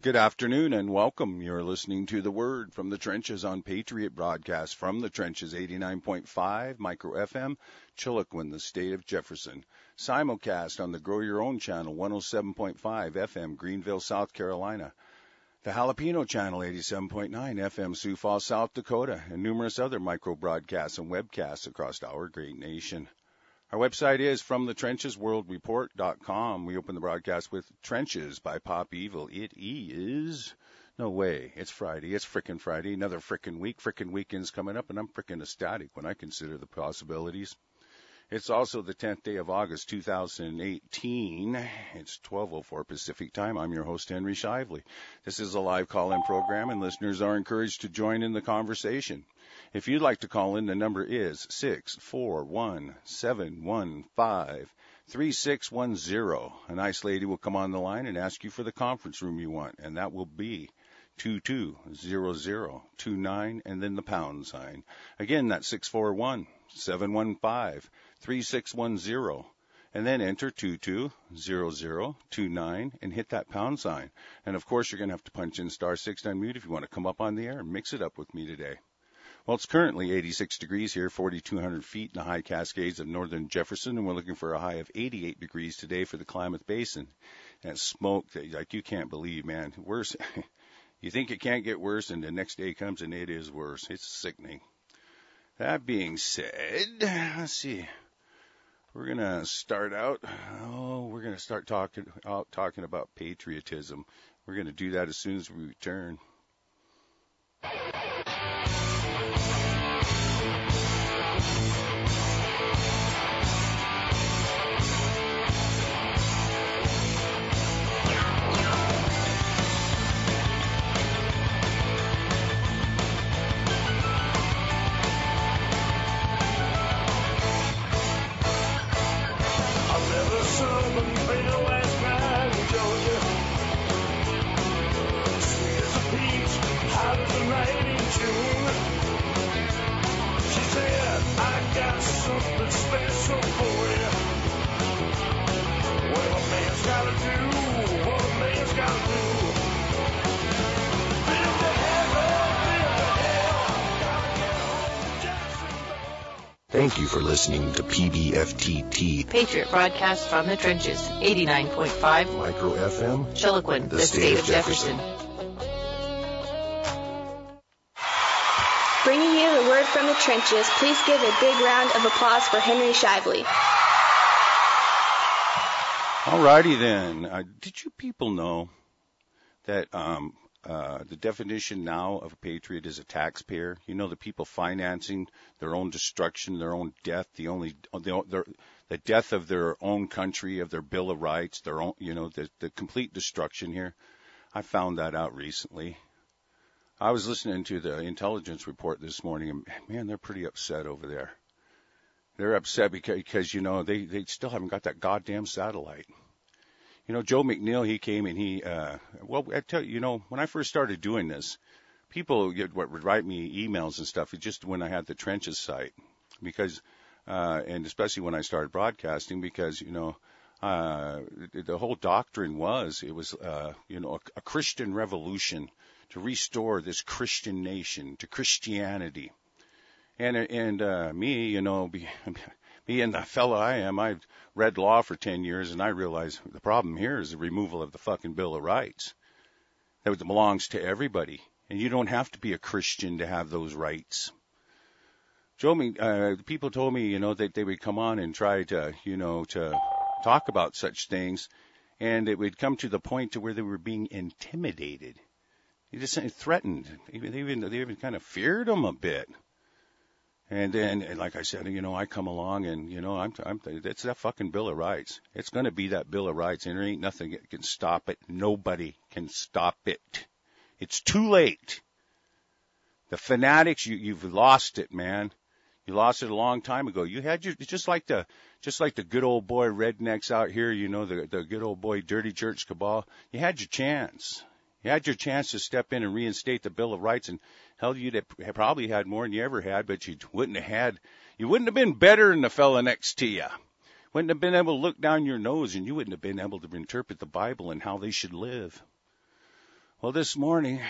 Good afternoon and welcome. You're listening to The Word from the Trenches on Patriot Broadcast from the Trenches 89.5 Micro FM, Chiloquin, the state of Jefferson. Simulcast on the Grow Your Own channel 107.5 FM, Greenville, South Carolina. The Jalapeno channel 87.9 FM, Sioux Falls, South Dakota, and numerous other micro broadcasts and webcasts across our great nation. Our website is FromTheTrenchesWorldReport.com. We open the broadcast with Trenches by Pop Evil. It is, no way, it's Friday. It's frickin' Friday, another frickin' week. Frickin' weekend's coming up, and I'm frickin' ecstatic when I consider the possibilities. It's also the 10th day of August, 2018. It's 12:04 Pacific time. I'm your host, Henry Shively. This is a live call-in program, and listeners are encouraged to join in the conversation. If you'd like to call in, the number is 641-715-3610. A nice lady will come on the line and ask you for the conference room you want, and that will be 220029 and then the pound sign. Again, that's 641-715-3610. And then enter 220029 and hit that pound sign. And of course, you're going to have to punch in *6 to unmute if you want to come up on the air and mix it up with me today. Well, it's currently 86 degrees here, 4,200 feet in the high Cascades of northern Jefferson, and we're looking for a high of 88 degrees today for the Klamath Basin. And smoke, like you can't believe, man. Worse, you think it can't get worse, and the next day comes and it is worse. It's sickening. That being said, let's see. We're going to start out, we're going to start talking about patriotism. We're going to do that as soon as we return. Thank you for listening to PBFTT, Patriot Broadcast from the Trenches, 89.5 Micro FM, Chiloquin, the state of Jefferson. Bringing you the word from the trenches, please give a big round of applause for Henry Shively. Alrighty then. Did you people know that the definition now of a patriot is a taxpayer? You know, the people financing their own destruction, their own death, the death of their own country, of their Bill of Rights, their own, the complete destruction here. I found that out recently. I was listening to the intelligence report this morning, and man, they're pretty upset over there. They're upset because they still haven't got that goddamn satellite. Joe McNeil, he came and I tell you, when I first started doing this, people would write me emails and stuff, just when I had the Trenches site, because, and especially when I started broadcasting, because, the whole doctrine was, a Christian revolution to restore this Christian nation to Christianity. And me, being the fellow I am, I've read law for 10 years, and I realize the problem here is the removal of the fucking Bill of Rights that belongs to everybody. And you don't have to be a Christian to have those rights. People told me, that they would come on and try to, to talk about such things, and it would come to the point to where they were being intimidated. They just threatened. They even kind of feared them a bit. And then, like I said, I come along and, it's that fucking Bill of Rights. It's going to be that Bill of Rights, and there ain't nothing that can stop it. Nobody can stop it. It's too late. The fanatics, you've lost it, man. You lost it a long time ago. You had just like the good old boy rednecks out here, the good old boy dirty church cabal. You had your chance. You had your chance to step in and reinstate the Bill of Rights, and hell, you'd have probably had more than you ever had, but you wouldn't have been better than the fella next to you. Wouldn't have been able to look down your nose, and you wouldn't have been able to interpret the Bible and how they should live. Well, this morning,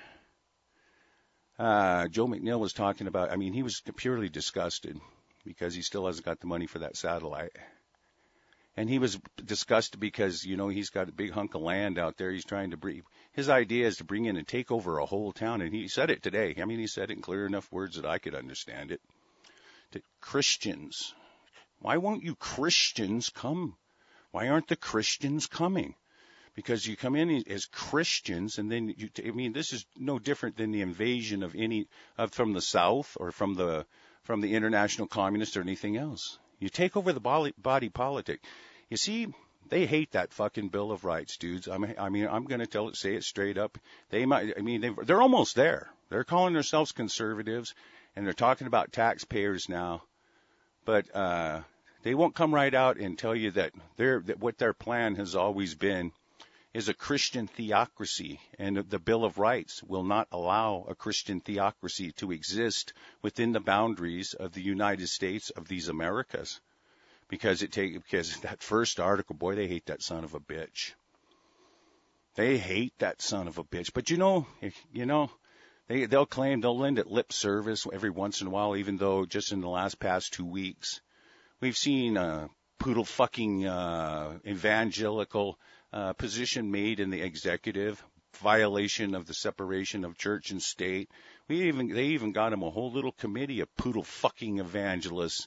Joe McNeil was talking about, I mean, he was purely disgusted because he still hasn't got the money for that satellite. And he was disgusted because, you know, he's got a big hunk of land out there. He's trying to bring, his idea is to bring in and take over a whole town. And he said it today. I mean, he said it in clear enough words that I could understand it. To Christians. Why won't you Christians come? Why aren't the Christians coming? Because you come in as Christians, and then I mean, this is no different than the invasion of from the South or from the international communists or anything else. You take over the body politic. You see, they hate that fucking Bill of Rights, dudes. I mean, I'm going to say it straight up. They're almost there. They're calling themselves conservatives, and they're talking about taxpayers now. But they won't come right out and tell you that what their plan has always been is a Christian theocracy, and the Bill of Rights will not allow a Christian theocracy to exist within the boundaries of the United States of these Americas. Because that first article, boy, they hate that son of a bitch. They hate that son of a bitch. But they'll claim they'll lend it lip service every once in a while, even though just in the past 2 weeks, we've seen poodle fucking evangelical position made in the executive, violation of the separation of church and state. They even got him a whole little committee of poodle fucking evangelists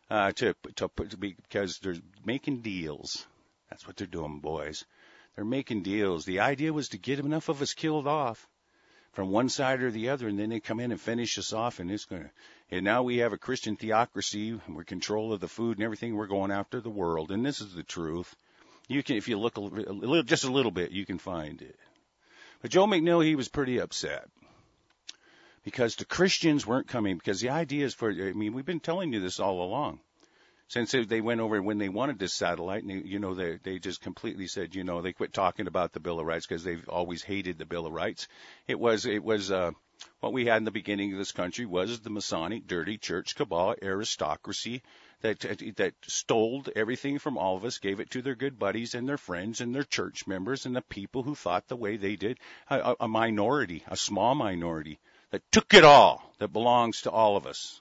because they're making deals. That's what they're doing, boys. They're making deals. The idea was to get enough of us killed off from one side or the other, and then they come in and finish us off, and now we have a Christian theocracy, and we're in control of the food and everything. We're going after the world, and this is the truth. You can, if you look just a little bit, you can find it. But Joe McNeil, he was pretty upset because the Christians weren't coming. Because the idea is we've been telling you this all along. Since they went over when they wanted this satellite, and they just completely said, they quit talking about the Bill of Rights because they've always hated the Bill of Rights. It was what we had in the beginning of this country was the Masonic dirty church cabal aristocracy that stole everything from all of us, gave it to their good buddies and their friends and their church members and the people who thought the way they did, a minority, a small minority that took it all that belongs to all of us.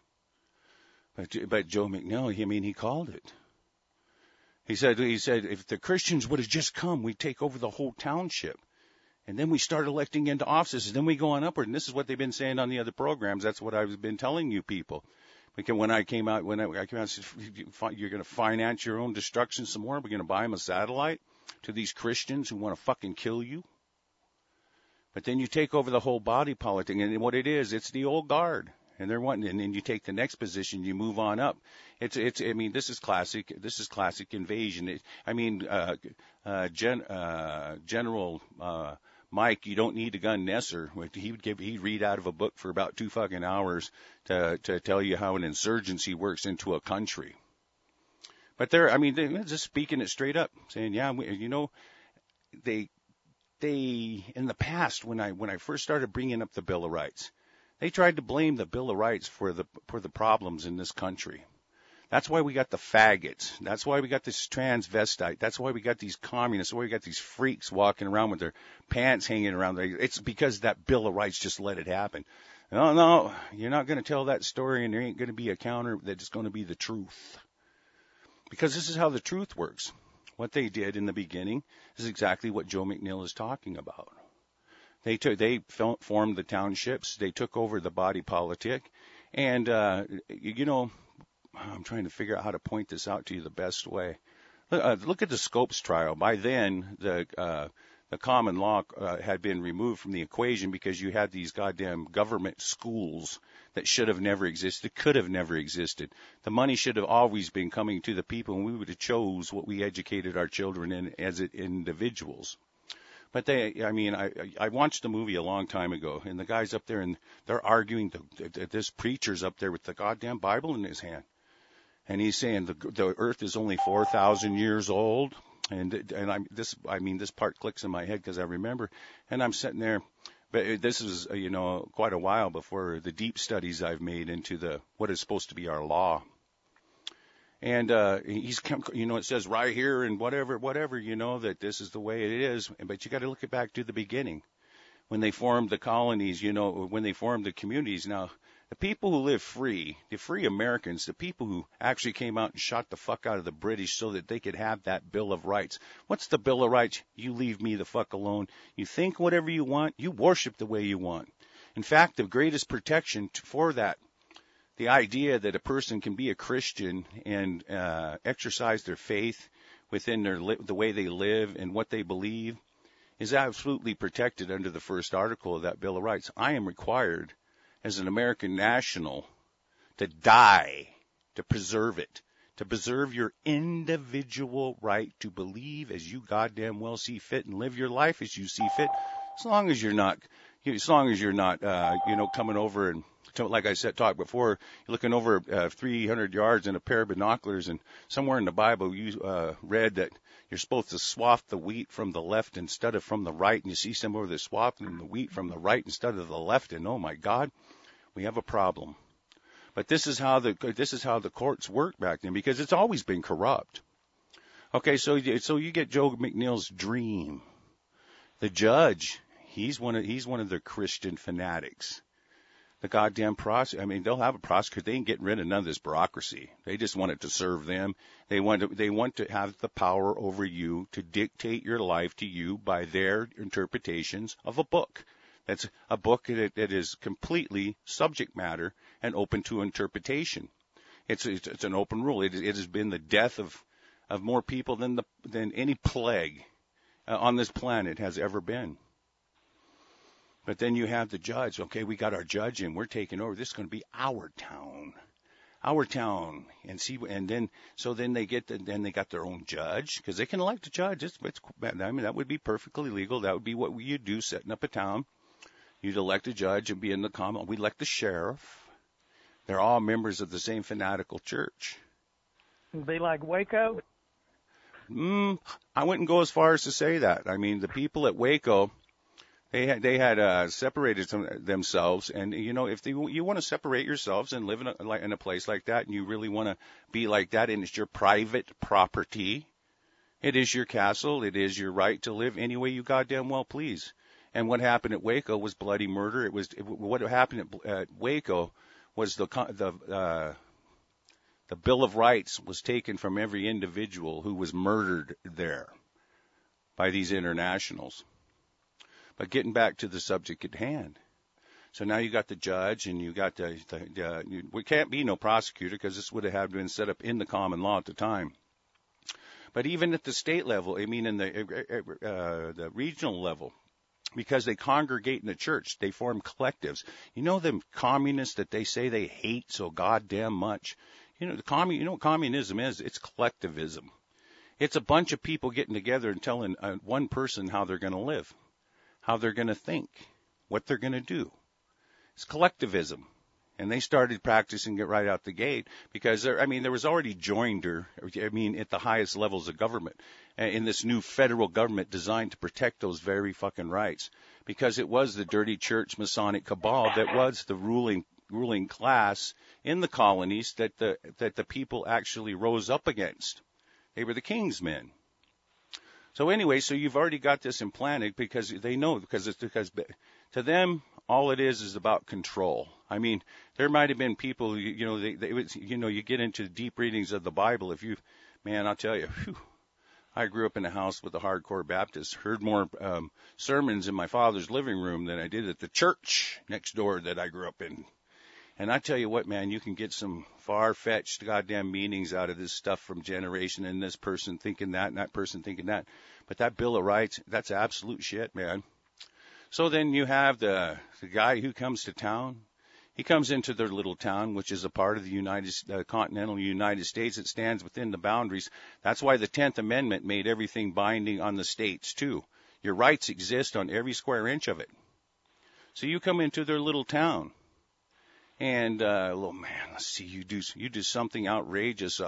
But Joe McNeil, he called it. He said if the Christians would have just come, we'd take over the whole township. And then we start electing into offices, and then we go on upward. And this is what they've been saying on the other programs. That's what I've been telling you people. Because when I came out, I said, you're going to finance your own destruction some more? We're going to buy them a satellite to these Christians who want to fucking kill you? But then you take over the whole body politic, and what it is, it's the old guard. And they're wanting, and then you take the next position, you move on up. This is classic invasion. General Mike, you don't need a gun, Nesser. He'd read out of a book for about 2 fucking hours to tell you how an insurgency works into a country. But they're just speaking it straight up, saying, they in the past when I first started bringing up the Bill of Rights, they tried to blame the Bill of Rights for the problems in this country. That's why we got the faggots. That's why we got this transvestite. That's why we got these communists. That's why we got these freaks walking around with their pants hanging around. It's because that Bill of Rights just let it happen. No, you're not going to tell that story, and there ain't going to be a counter that's going to be the truth. Because this is how the truth works. What they did in the beginning is exactly what Joe McNeil is talking about. They formed the townships. They took over the body politic, and I'm trying to figure out how to point this out to you the best way. Look at the Scopes trial. By then, the common law had been removed from the equation because you had these goddamn government schools that should have never existed, could have never existed. The money should have always been coming to the people, and we would have chose what we educated our children in as individuals. But I watched the movie a long time ago, and the guy's up there, and they're arguing. This preacher's up there with the goddamn Bible in his hand. And he's saying the earth is only 4,000 years old. And this part clicks in my head because I remember. And I'm sitting there. But this is, quite a while before the deep studies I've made into what is supposed to be our law. And he's, it says right here and whatever, that this is the way it is. But you got to look it back to the beginning. when they formed the colonies, when they formed the communities. Now, the people who live free, the free Americans, the people who actually came out and shot the fuck out of the British so that they could have that Bill of Rights. What's the Bill of Rights? You leave me the fuck alone. You think whatever you want. You worship the way you want. In fact, the greatest protection for that, the idea that a person can be a Christian and exercise their faith within the way they live and what they believe, is absolutely protected under the first article of that Bill of Rights. I am required as an American national to die to preserve it, to preserve your individual right to believe as you goddamn well see fit and live your life as you see fit, as long as you're not coming over and, like I said, talked before, you're looking over 300 yards in a pair of binoculars, and somewhere in the Bible you read that you're supposed to swath the wheat from the left instead of from the right, and you see somewhere they're swathing the wheat from the right instead of the left, and oh my God, we have a problem. But this is how the courts worked back then, because it's always been corrupt. Okay, so you get Joe McNeil's dream. The judge, he's one of the Christian fanatics. The goddamn prosecutor, they'll have a prosecutor. They ain't getting rid of none of this bureaucracy. They just want it to serve them. They want to have the power over you to dictate your life to you by their interpretations of a book. That's a book that is completely subject matter and open to interpretation. It's an open rule. It has been the death of more people than any plague on this planet has ever been. But then you have the judge. Okay, we got our judge and we're taking over. This is going to be our town. And then they got their own judge, because they can elect a judge. That would be perfectly legal. That would be what you do setting up a town. You'd elect a judge and be in the common. We elect the sheriff. They're all members of the same fanatical church. Be like Waco? I wouldn't go as far as to say that. The people at Waco, they had separated themselves, and if you want to separate yourselves and live in a place like that, and you really want to be like that, and it's your private property, it is your castle, it is your right to live any way you goddamn well please. And what happened at Waco was bloody murder. What happened at Waco was the Bill of Rights was taken from every individual who was murdered there by these internationals. But getting back to the subject at hand. So now you got the judge, and you got we can't be no prosecutor, because this would have been set up in the common law at the time. But even at the state level, in the regional level, because they congregate in the church, they form collectives. Them communists that they say they hate so goddamn much. What communism is? It's collectivism. It's a bunch of people getting together and telling one person how they're going to live, how they're going to think, what they're going to do. It's collectivism. And they started practicing it right out the gate, because there was already joinder, at the highest levels of government, in this new federal government designed to protect those very fucking rights, because it was the dirty church Masonic cabal that was the ruling class in the colonies that the people actually rose up against. They were the king's men. So anyway, so you've already got this implanted, because they know, because to them, all it is about control. There might have been people, you get into deep readings of the Bible. I'll tell you, I grew up in a house with a hardcore Baptist, heard more sermons in my father's living room than I did at the church next door that I grew up in. And I tell you what, man, you can get some far-fetched goddamn meanings out of this stuff from generation, and this person thinking that and that person thinking that. But that Bill of Rights, that's absolute shit, man. So then you have the guy who comes to town. He comes into their little town, which is a part of the continental United States. It stands within the boundaries. That's why the 10th Amendment made everything binding on the states, too. Your rights exist on every square inch of it. So you come into their little town. And, let's see, you do something outrageous.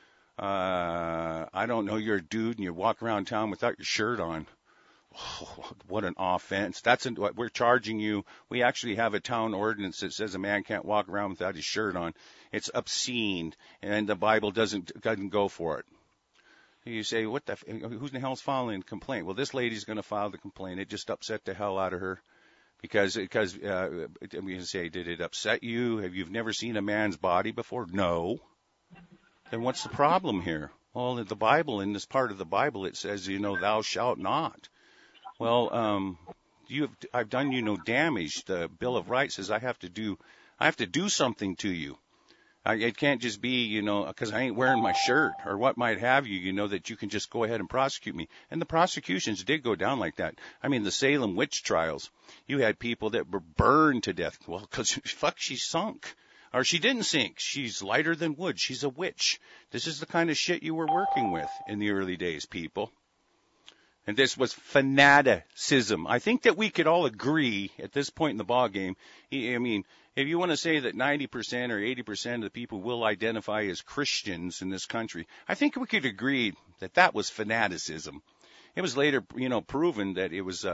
I don't know, you're a dude and you walk around town without your shirt on. Oh, what an offense. We're charging you. We actually have a town ordinance that says a man can't walk around without his shirt on. It's obscene, and the Bible doesn't go for it. You say, who the hell's filing a complaint? Well, this lady's going to file the complaint. It just upset the hell out of her. Because I'm going to say, did it upset you? Have you never seen a man's body before? No. Then what's the problem here? Well, in the Bible, in this part of the Bible, it says, thou shalt not. Well, I've done you no damage. The Bill of Rights says I have to do something to you. It can't just be, because I ain't wearing my shirt or what might have you, that you can just go ahead and prosecute me. And the prosecutions did go down like that. I mean, the Salem witch trials, you had people that were burned to death. Well, because, she sunk. Or she didn't sink. She's lighter than wood. She's a witch. This is the kind of shit you were working with in the early days, people. And this was fanaticism. I think that we could all agree at this point in the ball game. I mean, if you want to say that 90% or 80% of the people will identify as Christians in this country, I think we could agree that that was fanaticism. It was later, proven that it was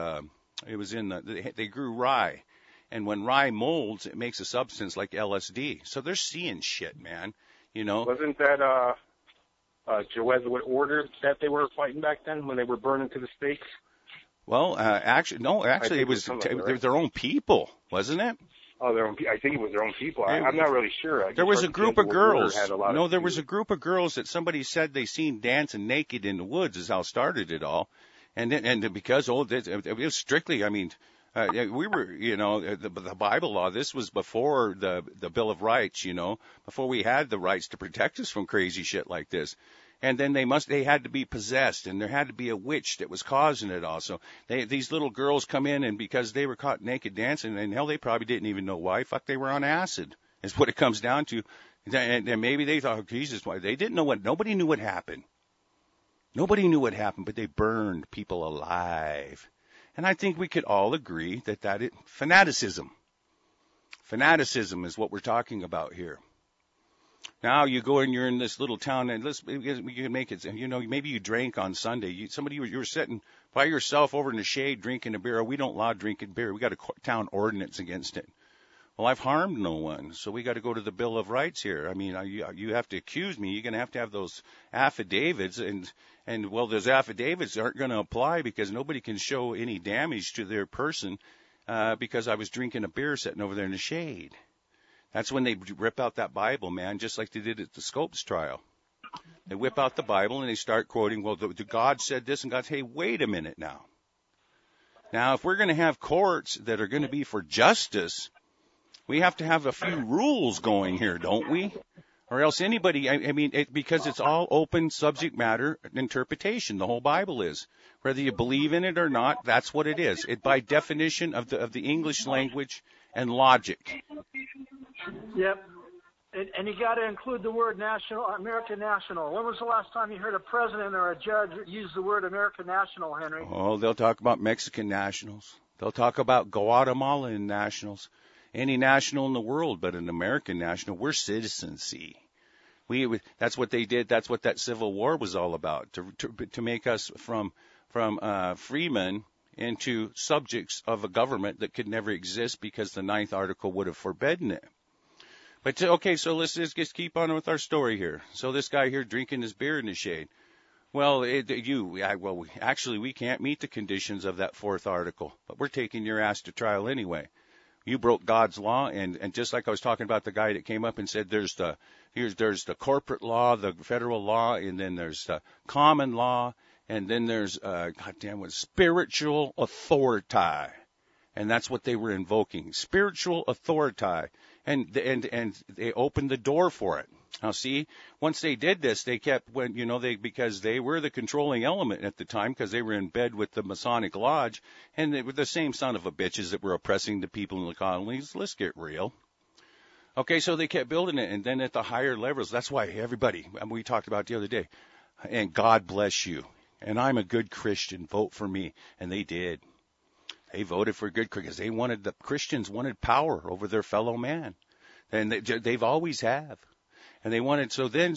they grew rye. And when rye molds, it makes a substance like LSD. So they're seeing shit, man. Wasn't that Jesuit order that they were fighting back then when they were burning to the stakes? Well, actually, it was their own people, wasn't it? Oh, I think it was their own people. I'm not really sure. There was a group of girls. No, there was a group of girls that somebody said they seen dancing naked in the woods is how it started it all. And because it was strictly, I mean, we were, the Bible law, this was before the Bill of Rights, before we had the rights to protect us from crazy shit like this. And then they had to be possessed, and there had to be a witch that was causing it also. These little girls come in, and because they were caught naked dancing, and hell, they probably didn't even know why. Fuck, they were on acid, is what it comes down to. And maybe they thought, oh, Jesus, why? They didn't know nobody knew what happened. Nobody knew what happened, but they burned people alive. And I think we could all agree that is fanaticism. Fanaticism is what we're talking about here. Now you go and you're in this little town, and we can make it, maybe you drank on Sunday. You were sitting by yourself over in the shade drinking a beer. We don't allow drinking beer. We got a town ordinance against it. Well, I've harmed no one, so we got to go to the Bill of Rights here. I mean, you have to accuse me. You're going to have those affidavits, and well, those affidavits aren't going to apply because nobody can show any damage to their person because I was drinking a beer sitting over there in the shade. That's when they rip out that Bible, man, just like they did at the Scopes trial. They whip out the Bible and they start quoting, well, the God said this, and God said, hey, wait a minute now. Now, if we're going to have courts that are going to be for justice, we have to have a few rules going here, don't we? Or else anybody, because it's all open subject matter interpretation, the whole Bible is. Whether you believe in it or not, that's what it is. It by definition of the English language and logic. Yep. And you got to include the word national, American national. When was the last time you heard a president or a judge use the word American national, Henry? Oh, they'll talk about Mexican nationals. They'll talk about Guatemalan nationals. Any national in the world but an American national. We're citizens, see. That's what they did. That's what that Civil War was all about, to make us from freemen into subjects of a government that could never exist because the 9th article would have forbidden it. But okay, so let's just keep on with our story here. So this guy here drinking his beer in the shade. Well, actually we can't meet the conditions of that 4th article, but we're taking your ass to trial anyway. You broke God's law, and just like I was talking about the guy that came up and said there's the corporate law, the federal law, and then there's the common law, and then there's spiritual authority. And that's what they were invoking, spiritual authority. And they opened the door for it. Now, see, once they did this, they kept, because they were the controlling element at the time, because they were in bed with the Masonic Lodge, and they were the same son of a bitches that were oppressing the people in the colonies. Let's get real. Okay, so they kept building it, and then at the higher levels, that's why everybody, we talked about the other day, and God bless you, and I'm a good Christian, vote for me, and they did. They voted for good because the Christians wanted power over their fellow man, and they've always have. And they wanted, so then,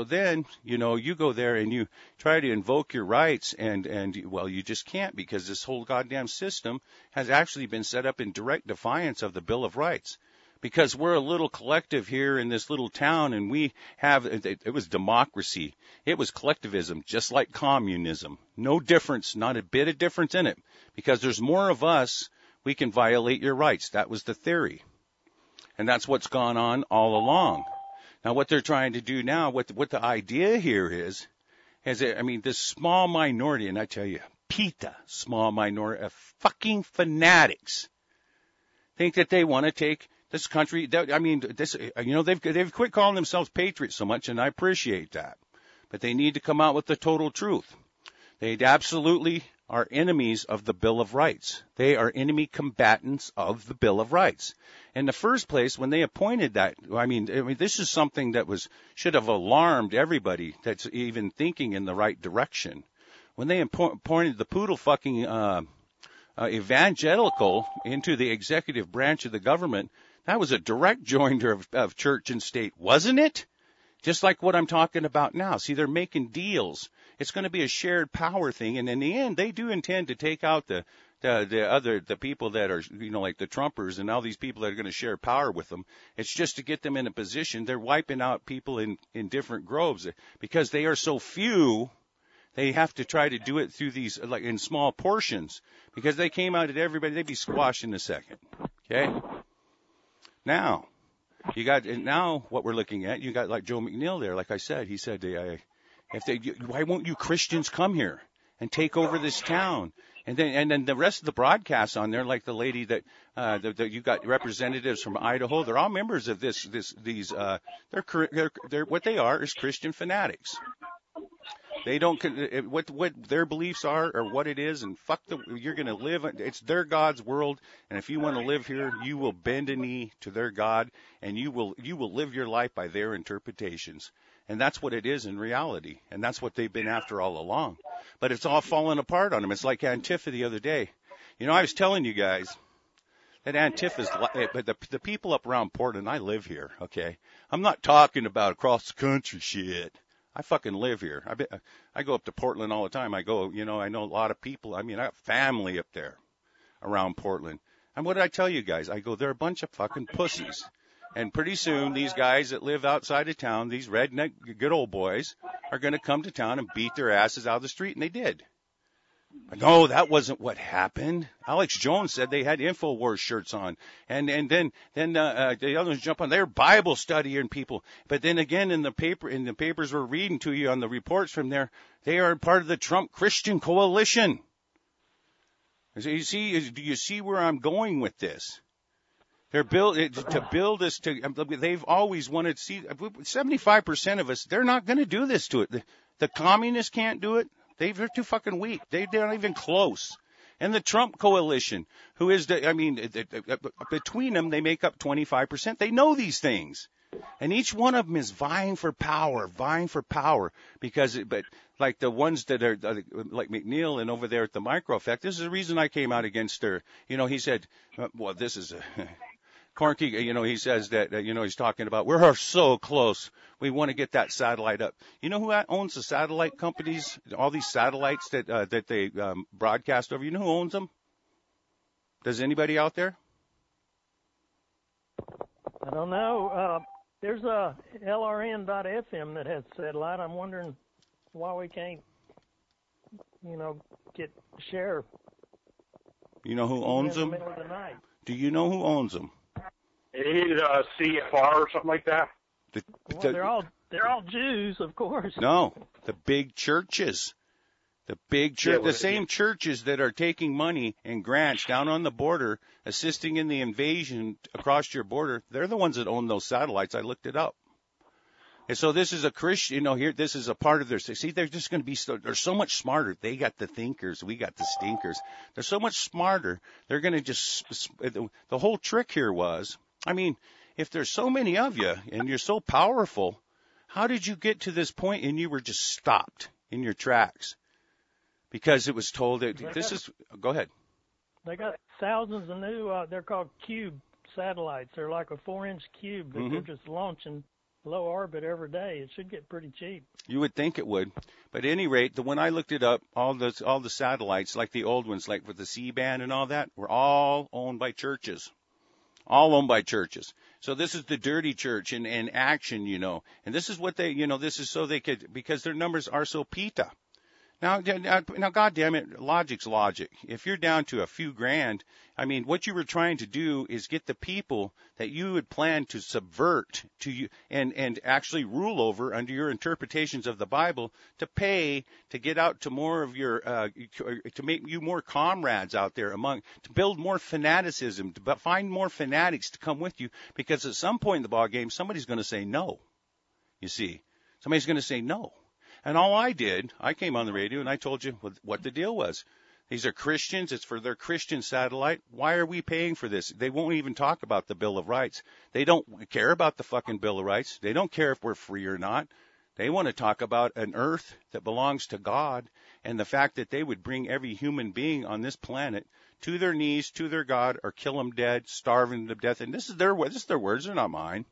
you go there and you try to invoke your rights and you just can't, because this whole goddamn system has actually been set up in direct defiance of the Bill of Rights. Because we're a little collective here in this little town, and it was democracy. It was collectivism, just like communism. No difference, not a bit of difference in it. Because there's more of us we can violate your rights. That was the theory. And that's what's gone on all along. Now, what they're trying to do now, what the idea here is this small minority, and I tell you, PETA, small minority of fucking fanatics, think that they want to take this country. They've quit calling themselves patriots so much, and I appreciate that. But they need to come out with the total truth. They absolutely are enemies of the Bill of Rights. They are enemy combatants of the Bill of Rights. In the first place, when they appointed that, this is something that should have alarmed everybody that's even thinking in the right direction. When they appointed the poodle fucking evangelical into the executive branch of the government, that was a direct joinder of church and state, wasn't it? Just like what I'm talking about now. See, they're making deals. It's going to be a shared power thing, and in the end, they do intend to take out the people that are, like the Trumpers and all these people that are going to share power with them. It's just to get them in a position. They're wiping out people in different groves because they are so few. They have to try to do it through these, like in small portions, because they came out at everybody. They'd be squashed in a second. Okay. Now what we're looking at, you got like Joe McNeil there. Like I said, he said, why won't you Christians come here and take over this town? And then the rest of the broadcasts on there, like the lady that you got representatives from Idaho, they're all members of they're what they are is Christian fanatics. They don't what their beliefs are or what it is, and you're going to live. It's their God's world, and if you want to live here, you will bend a knee to their God, and you will live your life by their interpretations. And that's what it is in reality, and that's what they've been after all along. But it's all falling apart on them. It's like Antifa the other day. I was telling you guys that Antifa's, but the people up around Portland, I live here, okay? I'm not talking about across the country shit. I fucking live here. I go up to Portland all the time. I know a lot of people. I have family up there around Portland. And what did I tell you guys? I go, they're a bunch of fucking pussies. And pretty soon, these guys that live outside of town, these redneck good old boys, are going to come to town and beat their asses out of the street, and they did. But no, that wasn't what happened. Alex Jones said they had InfoWars shirts on, and then the others jump on their Bible studying people. But then again, in the papers we're reading to you on the reports from there, they are part of the Trump Christian Coalition. So you see where I'm going with this? They're to build this they've always wanted to see 75% of us. They're not going to do this to it. The communists can't do it. They're too fucking weak. They're not even close. And the Trump coalition, who is between them, they make up 25%. They know these things. And each one of them is vying for power. But like the ones that are like McNeil and over there at the Micro Effect, this is the reason I came out against her. He said, this is Corky, he says that, he's talking about, we're so close. We want to get that satellite up. You know who owns the satellite companies, all these satellites that they broadcast over? You know who owns them? Does anybody out there? I don't know. There's a LRN.FM that has satellite. I'm wondering why we can't, share. You know who owns them? In the middle of the night. Do you know who owns them? It is CFR or something like that. They're all Jews, of course. No, the big churches. The same churches that are taking money and grants down on the border, assisting in the invasion across your border, they're the ones that own those satellites. I looked it up. And so this is a Christian, this is a part of their, see, they're just going to be, they're so much smarter. They got the thinkers. We got the stinkers. They're so much smarter. They're going to the whole trick here was, if there's so many of you and you're so powerful, how did you get to this point and you were just stopped in your tracks? Because it was told that go ahead. They got thousands of new, they're called cube satellites. They're like a 4-inch cube that they're just launching low orbit every day. It should get pretty cheap. You would think it would. But at any rate, when I looked it up, all the satellites, like the old ones, like with the C-band and all that, were all owned by churches. All owned by churches. So this is the dirty church in action, And this is what they, this is so they could, because their numbers are so PETA. Now, God damn it, logic's logic. If you're down to a few grand, I mean, what you were trying to do is get the people that you had planned to subvert to you and actually rule over under your interpretations of the Bible to pay to get out to more of your to make you more comrades out there to build more fanaticism, to find more fanatics to come with you, because at some point in the ball game somebody's going to say no. You see, somebody's going to say no. And all I came on the radio and I told you what the deal was. These are Christians. It's for their Christian satellite. Why are we paying for this? They won't even talk about the Bill of Rights. They don't care about the fucking Bill of Rights. They don't care if we're free or not. They want to talk about an earth that belongs to God and the fact that they would bring every human being on this planet to their knees, to their God, or kill them dead, starve them to death. And this is their words. They're not mine.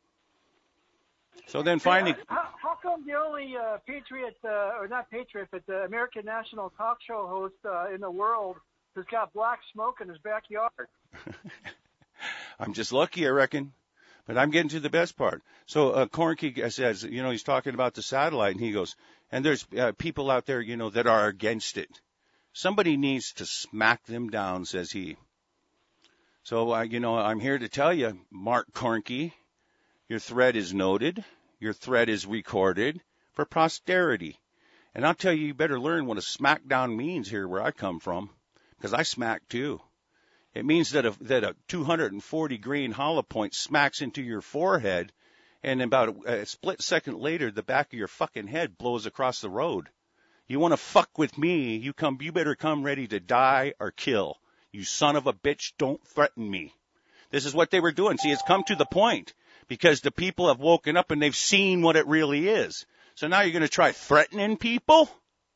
So then finally, how come the only patriot, or not patriot, but the American National talk show host in the world has got black smoke in his backyard? I'm just lucky, I reckon. But I'm getting to the best part. So Cornke says, he's talking about the satellite, and he goes, and there's people out there, that are against it. Somebody needs to smack them down, says he. So, I'm here to tell you, Mark Cornke, your threat is noted. Your threat is recorded for posterity. And I'll tell you, you better learn what a smackdown means here where I come from, because I smack too. It means that a 240 grain hollow point smacks into your forehead, and about a split second later, the back of your fucking head blows across the road. You want to fuck with me, you better come ready to die or kill. You son of a bitch, don't threaten me. This is what they were doing. See, it's come to the point. Because the people have woken up and they've seen what it really is. So now you're going to try threatening people?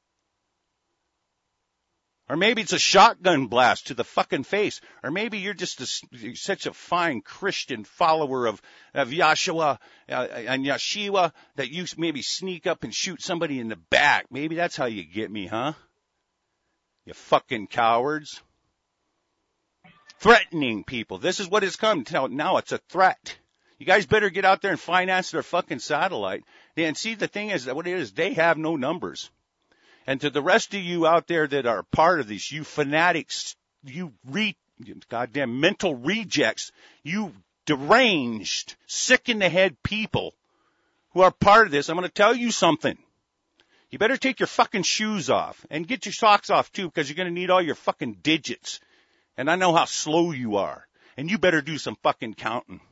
Or maybe it's a shotgun blast to the fucking face. Or maybe you're just such a fine Christian follower of Yahshua and Yeshua that you maybe sneak up and shoot somebody in the back. Maybe that's how you get me, huh? You fucking cowards. Threatening people. This is what it's come to. Now it's a threat. You guys better get out there and finance their fucking satellite. And see, the thing is, what it is, they have no numbers. And to the rest of you out there that are part of this, you fanatics, you goddamn mental rejects, you deranged, sick in the head people who are part of this, I'm going to tell you something. You better take your fucking shoes off and get your socks off too, because you're going to need all your fucking digits. And I know how slow you are. And you better do some fucking counting.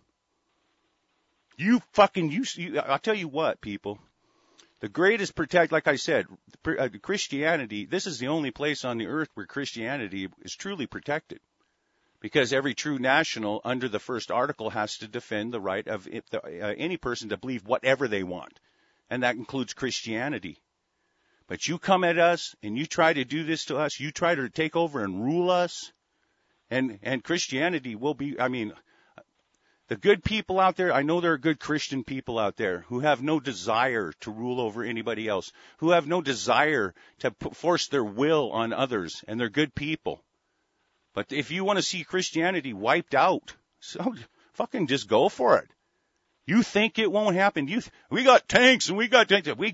I'll tell you what, people. The greatest like I said, Christianity, this is the only place on the earth where Christianity is truly protected. Because every true national under the first article has to defend the right of any person to believe whatever they want. And that includes Christianity. But you come at us and you try to do this to us, you try to take over and rule us, and Christianity will be, the good people out there, I know there are good Christian people out there who have no desire to rule over anybody else, who have no desire to force their will on others, and they're good people. But if you want to see Christianity wiped out, so fucking just go for it. You think it won't happen? We got tanks and we got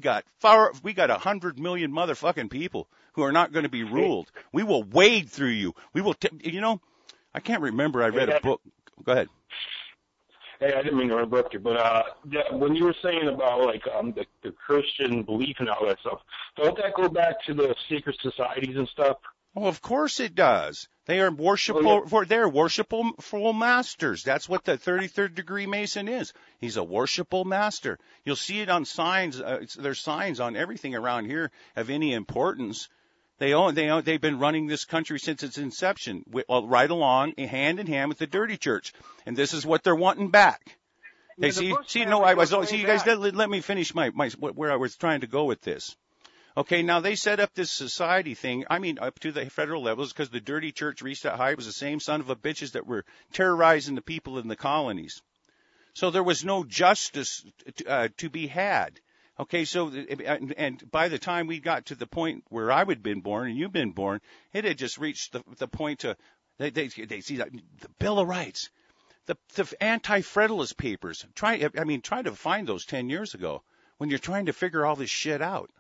100 million motherfucking people who are not going to be ruled. We will wade through you. We will, I can't remember. I read a book. Go ahead. Hey, I didn't mean to interrupt you, but when you were saying about the Christian belief and all that stuff, don't that go back to the secret societies and stuff? Oh, of course it does. They are they're worshipful masters. That's what the 33rd degree Mason is. He's a worshipful master. You'll see it on signs. There's signs on everything around here of any importance. They've been running this country since its inception, right along, hand in hand with the dirty church. And this is what they're wanting back. Hey, you guys, let me finish where I was trying to go with this. Okay, now they set up this society thing, up to the federal levels, because the dirty church reached that high. It was the same son of a bitches that were terrorizing the people in the colonies. So there was no justice to be had. Okay, so, and by the time we got to the point where I had been born and you've been born, it had just reached the point to, they see that, the Bill of Rights, the anti-Federalist papers. Try to find those 10 years ago when you're trying to figure all this shit out.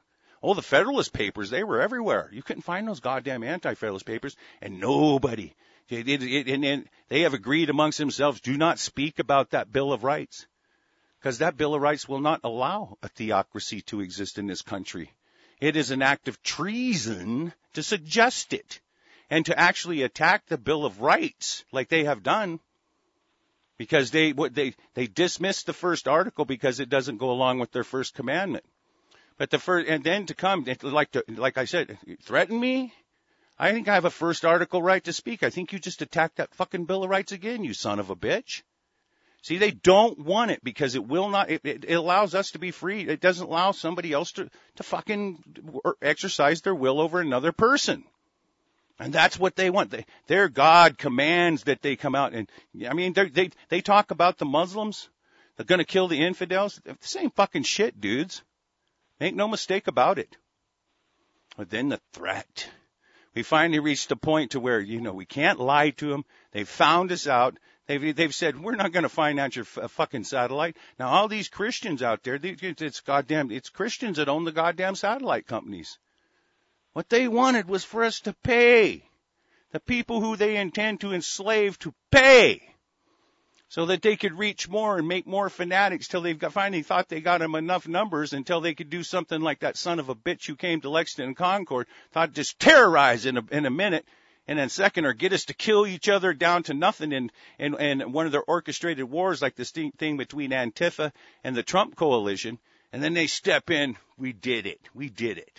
Oh, the Federalist Papers, they were everywhere. You couldn't find those goddamn anti-Federalist Papers, and nobody. And they have agreed amongst themselves, do not speak about that Bill of Rights, because that Bill of Rights will not allow a theocracy to exist in this country. It is an act of treason to suggest it and to actually attack the Bill of Rights like they have done, because they dismissed the first article because it doesn't go along with their first commandment. But and then to come, like I said, threaten me? I think I have a first article right to speak. I think you just attacked that fucking Bill of Rights again, you son of a bitch. See, they don't want it because it will not, it allows us to be free. It doesn't allow somebody else to fucking exercise their will over another person. And that's what they want. Their God commands that they come out. And I mean, they talk about the Muslims. They're going to kill the infidels. The same fucking shit, dudes. Make no mistake about it. But then the threat. We finally reached a point to where, we can't lie to them. They've found us out. They've said, we're not going to finance your fucking satellite. Now, all these Christians out there, it's Christians that own the goddamn satellite companies. What they wanted was for us to pay. The people who they intend to enslave to pay. So that they could reach more and make more fanatics till finally thought they got them enough numbers until they could do something like that son of a bitch who came to Lexington and Concord, thought just terrorize in a minute. And then second, or get us to kill each other down to nothing in one of their orchestrated wars like this thing between Antifa and the Trump coalition. And then they step in. We did it. We did it.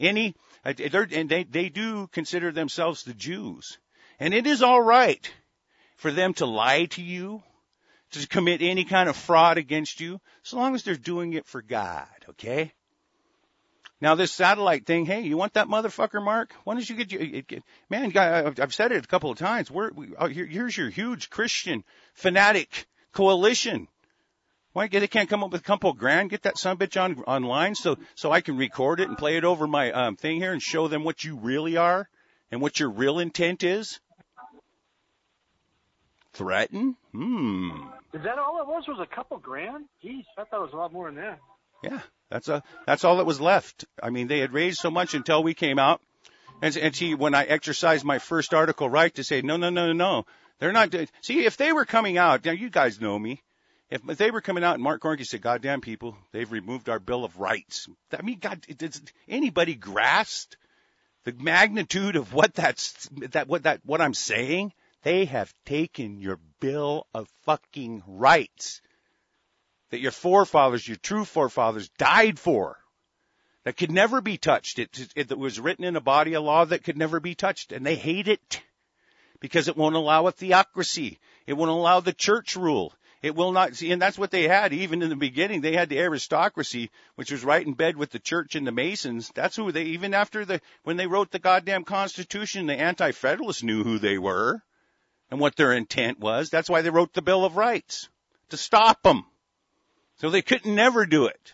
And they do consider themselves the Jews. And it is all right for them to lie to you, to commit any kind of fraud against you, so long as they're doing it for God, okay? Now, this satellite thing, hey, you want that motherfucker, Mark? Why don't you man, I've said it a couple of times. Here's your huge Christian fanatic coalition. Why they can't come up with a couple grand? Get that sumbitch online so I can record it and play it over my thing here and show them what you really are and what your real intent is. Threaten? Is that all it was a couple grand? Jeez, I thought it was a lot more than that. Yeah. That's all that was left. I mean, they had raised so much until we came out. And see, when I exercised my first article right to say, no. They're not. See, if they were coming out, now you guys know me. If they were coming out and Mark Cornke said, goddamn people, they've removed our Bill of Rights. I mean, God, does anybody grasp the magnitude of what I'm saying? They have taken your Bill of fucking Rights that your forefathers, your true forefathers, died for, that could never be touched. It was written in a body of law that could never be touched, and they hate it because it won't allow a theocracy. It won't allow the church rule. It will not see, and that's what they had even in the beginning. They had the aristocracy, which was right in bed with the church and the Masons. That's who they, even after when they wrote the goddamn Constitution, the Anti-Federalists knew who they were and what their intent was. That's why they wrote the Bill of Rights, to stop them. So they could never do it.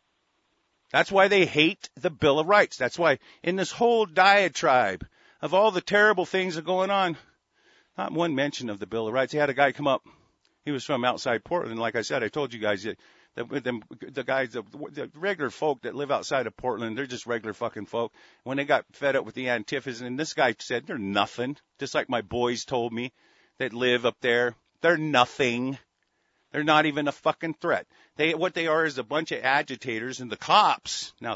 That's why they hate the Bill of Rights. That's why in this whole diatribe of all the terrible things that are going on, not one mention of the Bill of Rights. They had a guy come up. He was from outside Portland. Like I said, I told you guys that the guys, the regular folk that live outside of Portland, they're just regular fucking folk. When they got fed up with the Antifas, and this guy said, they're nothing. Just like my boys told me that live up there. They're nothing. They're not even a fucking threat. What they are is a bunch of agitators, and the cops, now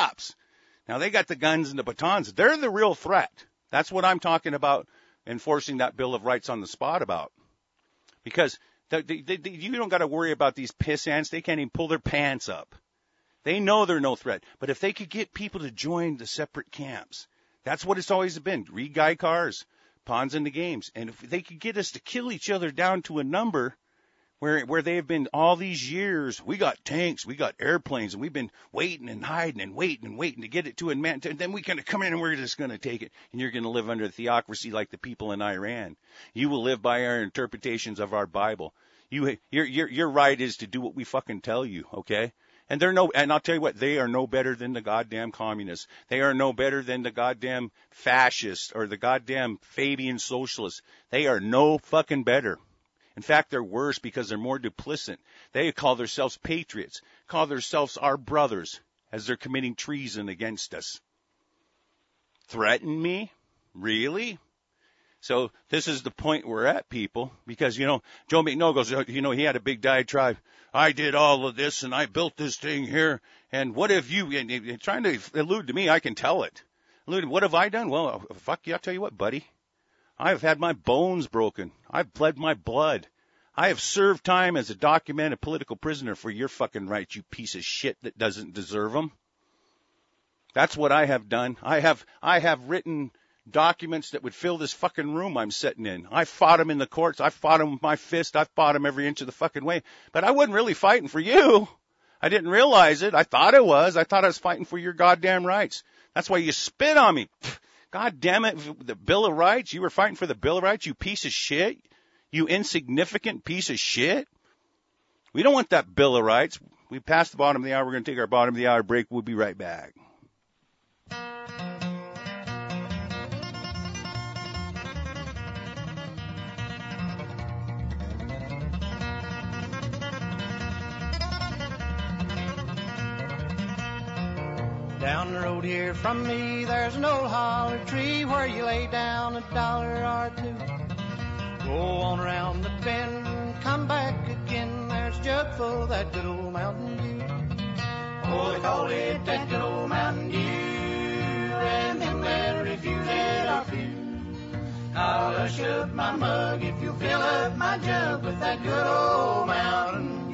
they got the guns and the batons. They're the real threat. That's what I'm talking about, enforcing that Bill of Rights on the spot about. Because you don't got to worry about these piss ants. They can't even pull their pants up. They know they're no threat. But if they could get people to join the separate camps, that's what it's always been. Read Guy Carr's Pawns in the Games. And if they could get us to kill each other down to a number where they have been all these years, we got tanks, we got airplanes, and we've been waiting and hiding and waiting to get it to a man. Then we're going to come in and we're just going to take it. And you're going to live under a theocracy like the people in Iran. You will live by our interpretations of our Bible. Your right is to do what we fucking tell you, okay? And and I'll tell you what, they are no better than the goddamn communists. They are no better than the goddamn fascists or the goddamn Fabian socialists. They are no fucking better. In fact, they're worse because they're more duplicit. They call themselves patriots, call themselves our brothers. as they're committing treason against us. Threaten me? Really? So this is the point we're at, people, because, Joe McNeil goes, he had a big diatribe. I did all of this and I built this thing here. And what have you, and trying to allude to me, I can tell it. What have I done? Well, fuck you, I'll tell you what, buddy. I've had my bones broken. I've bled my blood. I have served time as a documented political prisoner for your fucking rights, you piece of shit that doesn't deserve them. That's what I have done. I have written documents that would fill this fucking room I'm sitting in. I fought them in the courts. I fought them with my fist. I fought them every inch of the fucking way. But I wasn't really fighting for you. I didn't realize it. I thought I was. I thought I was fighting for your goddamn rights. That's why you spit on me. God damn it, the Bill of Rights. You were fighting for the Bill of Rights, you piece of shit. You insignificant piece of shit. We don't want that Bill of Rights. We passed the bottom of the hour. We're going to take our bottom of the hour break. We'll be right back. Down the road here from me, there's an old holler tree where you lay down $1 or two. Go on around the bend and come back again. There's a jug full of that good old Mountain Dew. Oh, they call it that good old Mountain Dew, and them that refuse it are few. I'll hush up my mug if you'll fill up my jug with that good old Mountain Dew.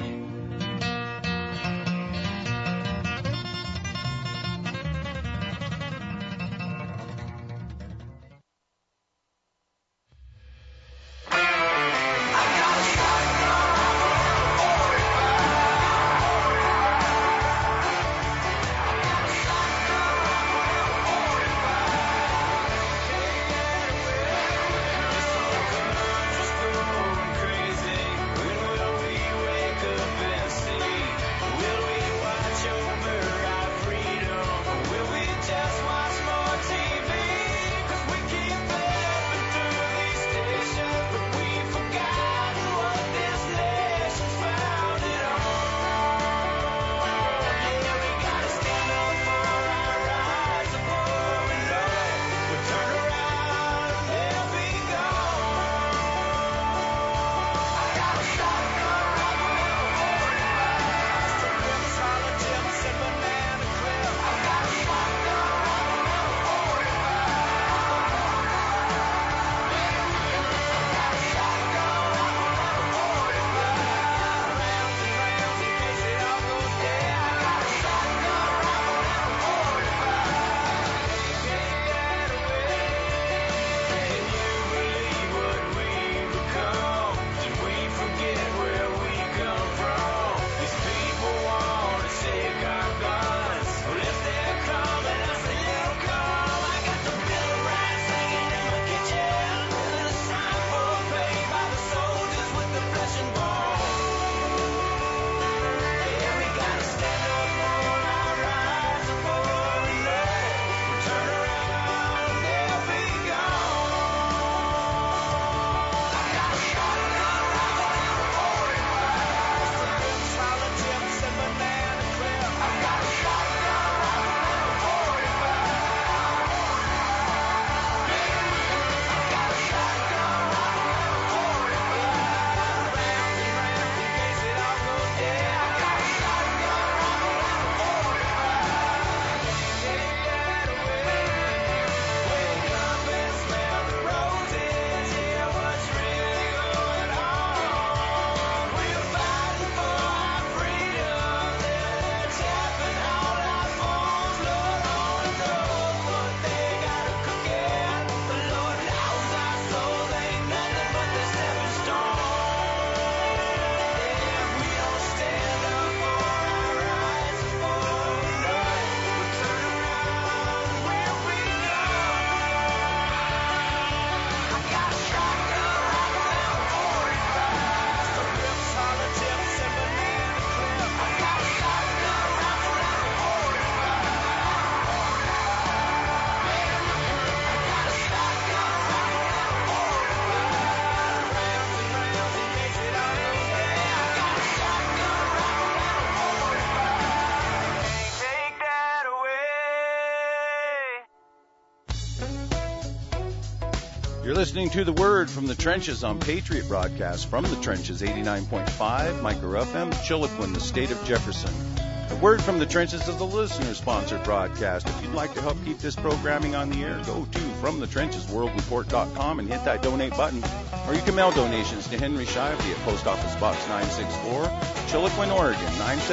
listening to The Word from the Trenches on Patriot Broadcast from the Trenches, 89.5, Micro FM, Chiloquin, the state of Jefferson. The Word from the Trenches is a listener-sponsored broadcast. If you'd like to help keep this programming on the air, go to FromTheTrenchesWorldReport.com and hit that donate button. Or you can mail donations to Henry Shively at Post Office Box 964, Chiloquin, Oregon,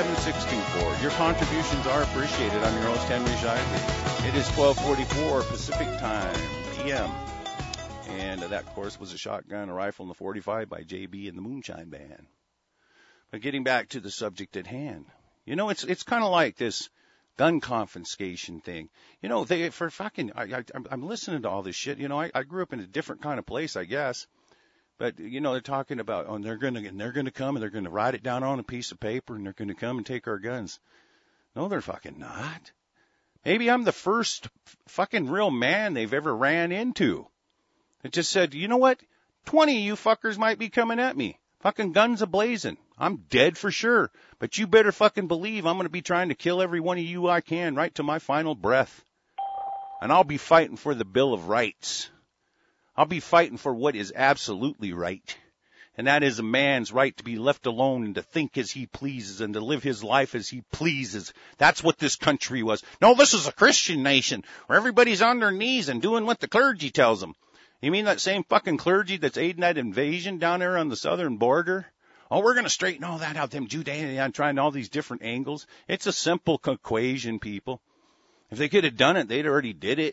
97624. Your contributions are appreciated. I'm your host, Henry Shively. It is 12:44 Pacific Time, PM. And that, of course, was a shotgun, a rifle, and the 45 by JB and the Moonshine Band. But getting back to the subject at hand. You know, it's kind of like this gun confiscation thing. You know, I'm listening to all this shit. You know, I grew up in a different kind of place, I guess. But, you know, they're talking about, they're going to come and they're going to write it down on a piece of paper and they're going to come and take our guns. No, they're fucking not. Maybe I'm the first fucking real man they've ever ran into. It just said, you know what? 20 of you fuckers might be coming at me. Fucking guns a-blazing. I'm dead for sure. But you better fucking believe I'm going to be trying to kill every one of you I can right to my final breath. And I'll be fighting for the Bill of Rights. I'll be fighting for what is absolutely right. And that is a man's right to be left alone and to think as he pleases and to live his life as he pleases. That's what this country was. No, this is a Christian nation where everybody's on their knees and doing what the clergy tells them. You mean that same fucking clergy that's aiding that invasion down there on the southern border? Oh, we're going to straighten all that out, them Judean trying all these different angles. It's a simple equation, people. If they could have done it, they'd already did it.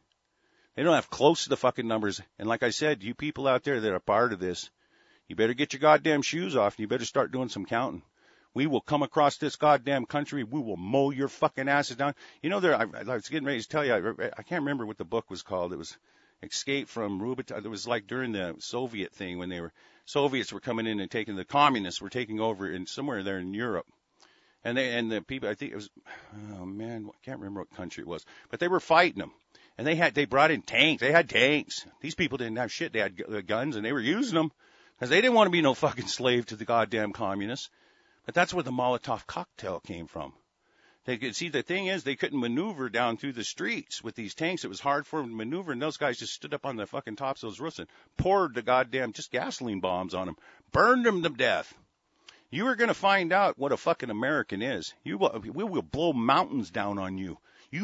They don't have close to the fucking numbers. And like I said, you people out there that are part of this, you better get your goddamn shoes off and you better start doing some counting. We will come across this goddamn country. We will mow your fucking asses down. You know, I was getting ready to tell you, I can't remember what the book was called. It was Escape from Rubiton. It was like during the Soviet thing when Soviets were coming in and taking, the communists were taking over in somewhere there in Europe. And the people, I think it was, oh man, I can't remember what country it was, but they were fighting them. And they brought in tanks. They had tanks. These people didn't have shit. They had guns and they were using them because they didn't want to be no fucking slave to the goddamn communists. But that's where the Molotov cocktail came from. They could see, the thing is, they couldn't maneuver down through the streets with these tanks. It was hard for them to maneuver, and those guys just stood up on the fucking tops of those roofs and poured the goddamn just gasoline bombs on them, burned them to death. You are going to find out what a fucking American is. We will blow mountains down on you.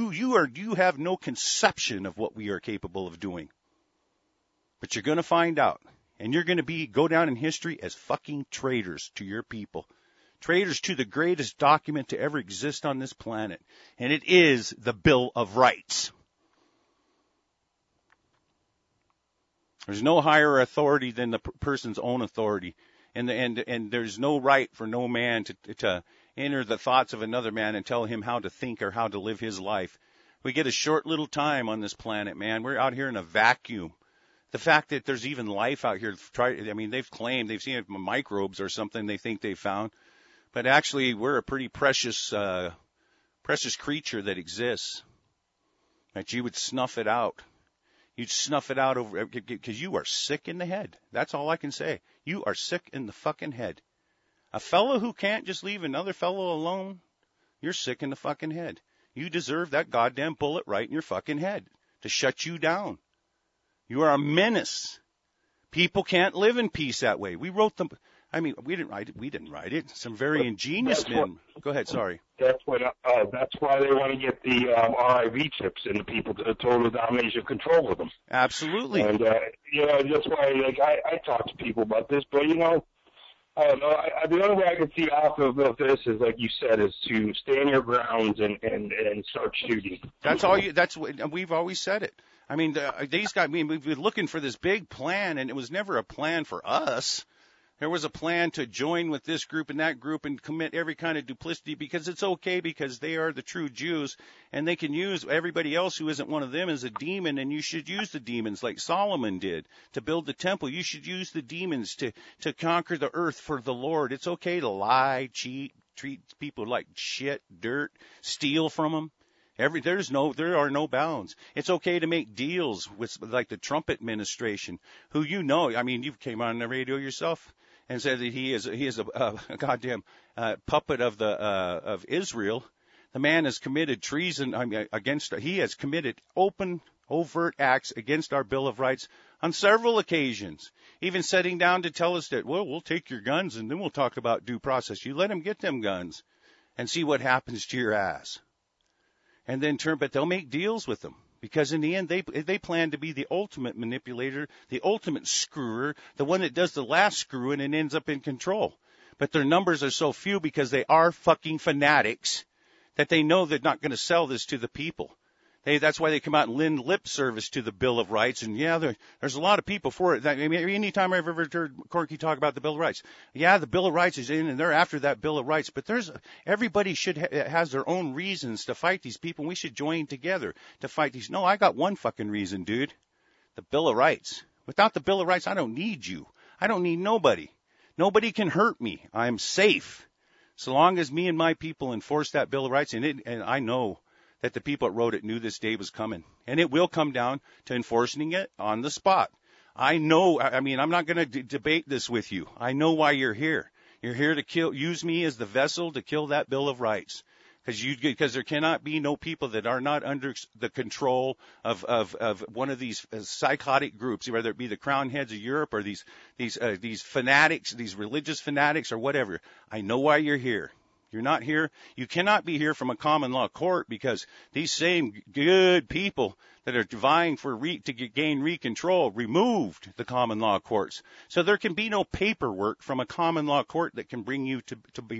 You have no conception of what we are capable of doing. But you're going to find out, and you're going to go down in history as fucking traitors to your people. Traitors to the greatest document to ever exist on this planet, and it is the Bill of Rights. There's no higher authority than the person's own authority, and there's no right for no man to enter the thoughts of another man and tell him how to think or how to live his life. We get a short little time on this planet, man. We're out here in a vacuum. The fact that there's even life out here, they've claimed they've seen microbes or something they think they found. But actually, we're a pretty precious creature that exists. That you would snuff it out. You'd snuff it out over, because you are sick in the head. That's all I can say. You are sick in the fucking head. A fellow who can't just leave another fellow alone, you're sick in the fucking head. You deserve that goddamn bullet right in your fucking head to shut you down. You are a menace. People can't live in peace that way. We wrote them. I mean, we didn't write it. Some very ingenious men. Go ahead, sorry. That's why they want to get the RIV chips and the people to total domination control of them. Absolutely. And, that's why, I talk to people about this, but, I don't know. The only way I can see off of this is, like you said, is to stand your grounds and start shooting. We've always said it. I mean, these guys, we've been looking for this big plan, and it was never a plan for us. There was a plan to join with this group and that group and commit every kind of duplicity because it's okay, because they are the true Jews and they can use everybody else who isn't one of them as a demon, and you should use the demons like Solomon did to build the temple. You should use the demons to conquer the earth for the Lord. It's okay to lie, cheat, treat people like shit, dirt, steal from them. There are no bounds. It's okay to make deals with like the Trump administration, who you came on the radio yourself and said that he is a goddamn puppet of Israel. The man has committed treason he has committed overt acts against our Bill of Rights on several occasions, even sitting down to tell us that, well, we'll take your guns and then we'll talk about due process. You let them get them guns and see what happens to your ass. And then but they'll make deals with them because in the end, they plan to be the ultimate manipulator, the ultimate screwer, the one that does the last screwing and ends up in control. But their numbers are so few because they are fucking fanatics that they know they're not going to sell this to the people. That's why they come out and lend lip service to the Bill of Rights. And yeah, there's a lot of people for it. I mean, anytime I've ever heard Corky talk about the Bill of Rights, yeah, the Bill of Rights is in and they're after that Bill of Rights. But everybody has their own reasons to fight these people. And we should join together to fight these. No, I got one fucking reason, dude. The Bill of Rights. Without the Bill of Rights, I don't need you. I don't need nobody. Nobody can hurt me. I'm safe. So long as me and my people enforce that Bill of Rights, and I know that the people that wrote it knew this day was coming. And it will come down to enforcing it on the spot. I know, I mean, I'm not going to debate this with you. I know why you're here. You're here to use me as the vessel to kill that Bill of Rights. Because there cannot be no people that are not under the control of one of these psychotic groups, whether it be the crown heads of Europe or these fanatics, these religious fanatics or whatever. I know why you're here. You're not here. You cannot be here from a common law court because these same good people that are vying for to gain recontrol removed the common law courts. So there can be no paperwork from a common law court that can bring you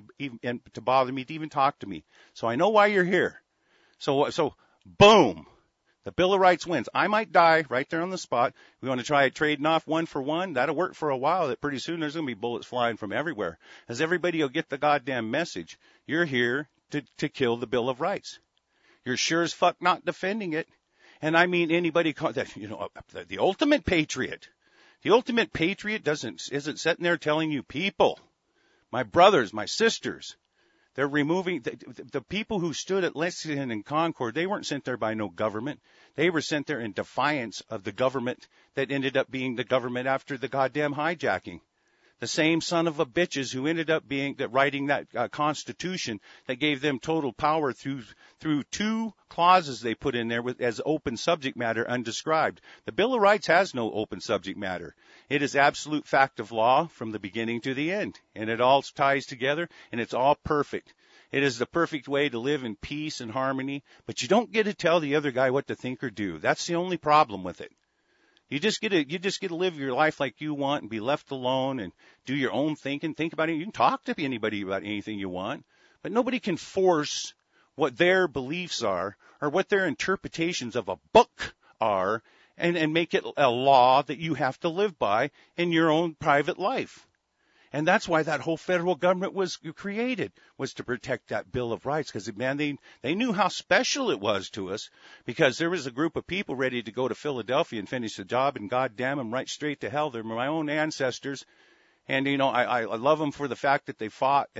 to bother me, to even talk to me. So I know why you're here. So boom. The Bill of Rights wins. I might die right there on the spot. We want to try trading off one for one. That'll work for a while. That pretty soon there's going to be bullets flying from everywhere. As everybody will get the goddamn message. You're here to kill the Bill of Rights. You're sure as fuck not defending it. And I mean anybody that, the ultimate patriot. The ultimate patriot isn't sitting there telling you people, my brothers, my sisters. They're removing the people who stood at Lexington and Concord. They weren't sent there by no government. They were sent there in defiance of the government that ended up being the government after the goddamn hijacking. The same son of a bitches who ended up writing that Constitution that gave them total power through two clauses they put in there as open subject matter undescribed. The Bill of Rights has no open subject matter. It is absolute fact of law from the beginning to the end, and it all ties together, and it's all perfect. It is the perfect way to live in peace and harmony, but you don't get to tell the other guy what to think or do. That's the only problem with it. You just get to live your life like you want and be left alone and do your own thinking. Think about it. You can talk to anybody about anything you want, but nobody can force what their beliefs are or what their interpretations of a book are and make it a law that you have to live by in your own private life. And that's why that whole federal government was created, was to protect that Bill of Rights. Because, man, they knew how special it was to us, because there was a group of people ready to go to Philadelphia and finish the job, and God damn them right straight to hell. They're my own ancestors. And, I love them for the fact that they fought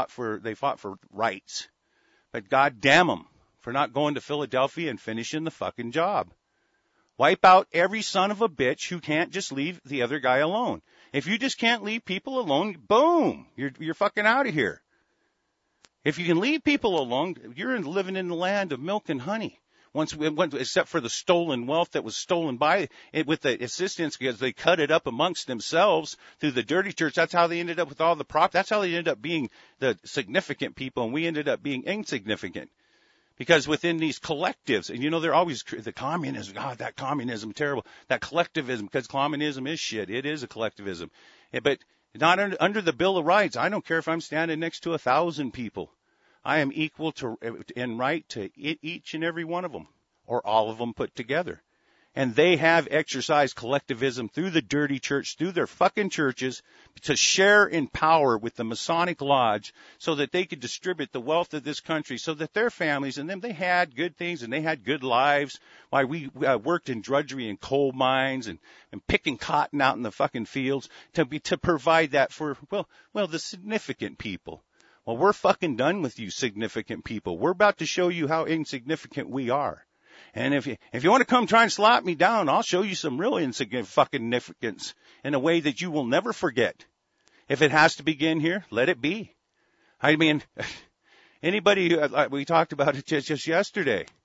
for rights. But God damn them for not going to Philadelphia and finishing the fucking job. Wipe out every son of a bitch who can't just leave the other guy alone. If you just can't leave people alone, boom, you're fucking out of here. If you can leave people alone, you're living in the land of milk and honey. Except for the stolen wealth that was stolen by it with the assistance, because they cut it up amongst themselves through the dirty church. That's how they ended up with all the prop. That's how they ended up being the significant people, and we ended up being insignificant. Because within these collectives, and they're always the communism. God, that communism, terrible. That collectivism, because communism is shit. It is a collectivism. But not under the Bill of Rights. I don't care if I'm standing next to 1,000 people. I am equal to in right to each and every one of them, or all of them put together. And they have exercised collectivism through the dirty church, through their fucking churches, to share in power with the Masonic Lodge so that they could distribute the wealth of this country, so that their families and them, they had good things and they had good lives while we worked in drudgery and coal mines and picking cotton out in the fucking fields to provide that for, the significant people. Well, we're fucking done with you significant people. We're about to show you how insignificant we are. And if you want to come try and slap me down, I'll show you some real significance in a way that you will never forget. If it has to begin here, let it be. I mean, anybody, we talked about it just yesterday.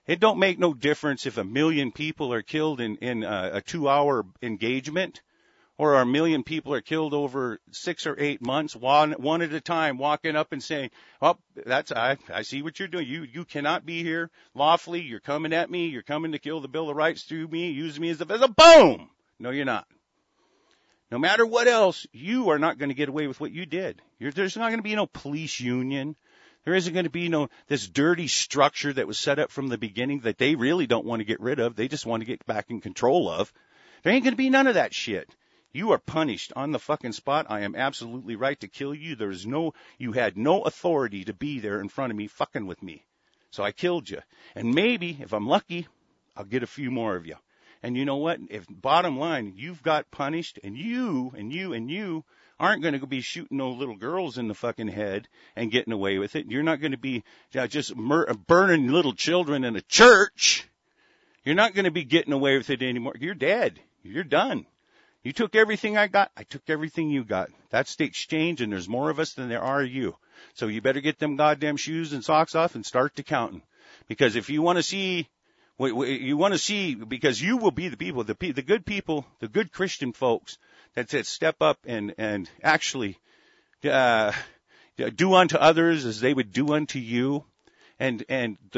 It don't make no difference if 1 million people are killed in a 2-hour engagement, or 1 million people are killed over 6 or 8 months, one at a time, walking up and saying, "Oh, I see what you're doing. You cannot be here lawfully. You're coming at me. You're coming to kill the Bill of Rights through me, use me as a boom." No, you're not. No matter what else, you are not going to get away with what you did. There's not going to be no police union. There isn't going to be this dirty structure that was set up from the beginning that they really don't want to get rid of. They just want to get back in control of. There ain't going to be none of that shit. You are punished on the fucking spot. I am absolutely right to kill you. You had no authority to be there in front of me fucking with me. So I killed you. And maybe, if I'm lucky, I'll get a few more of you. And you know what? If bottom line, you've got punished, and you aren't going to be shooting no little girls in the fucking head and getting away with it. You're not going to be just burning little children in a church. You're not going to be getting away with it anymore. You're dead. You're done. You took everything I got. I took everything you got. That's the exchange, and there's more of us than there are you. So you better get them goddamn shoes and socks off and start to counting. Because if you want to see because you will be the people, the good people, the good Christian folks that step up and actually do unto others as they would do unto you, and